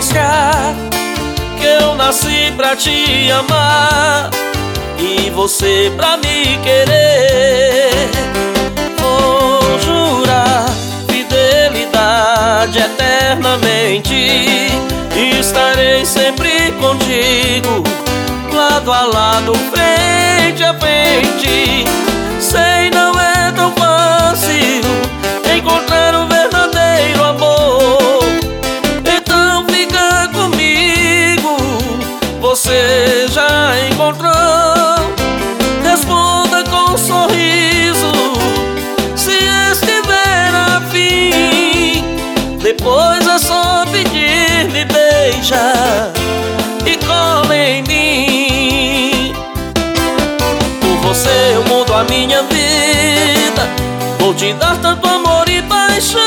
mostrar que eu nasci pra te amar e você pra me querer. Vou jurar fidelidade eternamente e estarei sempre contigo, lado a lado, frente a frente. Sei, não é tão fácil encontrar o verdadeiro amor, então fica comigo. Você já encontrou? Responda com um sorriso se estiver afim. Depois é só pedir, me beija e cola em mim. Por você eu mudo a minha vida, vou te dar tanto amor e paixão.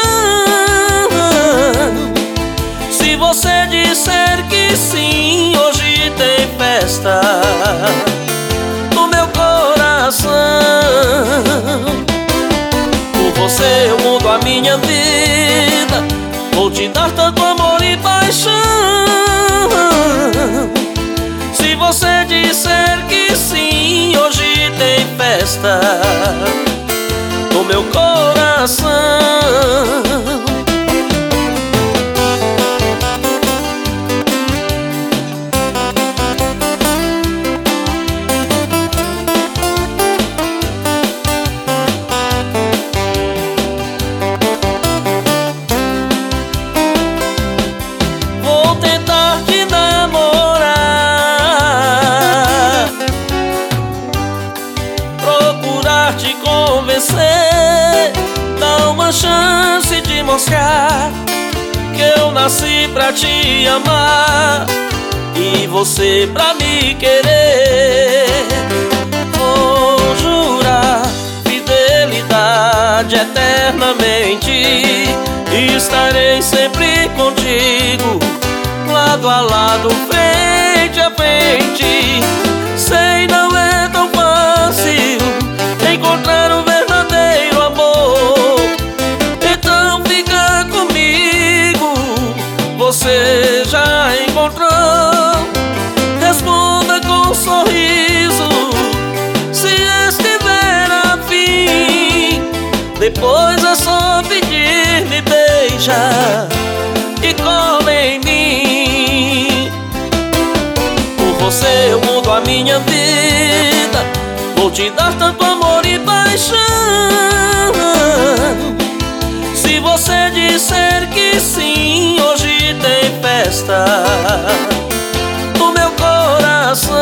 Se você disser que sim, hoje tem festa no meu coração. Por você eu mudo a minha vida, vou te dar tanto amor e paixão. Se você disser que sim, hoje tem festa no meu coração. Vou tentar te namorar, procurar te convencer, dar uma chance de mostrar que eu nasci pra te amar e você pra me querer. Vou jurar fidelidade eternamente e estarei sempre contigo, lado a lado, frente a frente. Sei, não é tão fácil encontrar o verdadeiro amor, então fica comigo. Você já encontrou? Responda com um sorriso se estiver afim. Depois é só pedir, me beija e cola em mim. Por você eu mudo a minha vida, vou te dar tanto amor e paixão. Se você disser que sim, hoje tem festa no meu coração.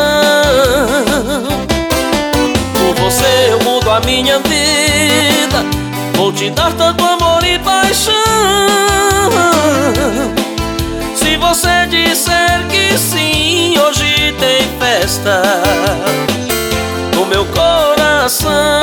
Por você eu mudo a minha vida, vou te dar tanto amor e paixão. Se você disser que sim, hoje tem festa no meu coração.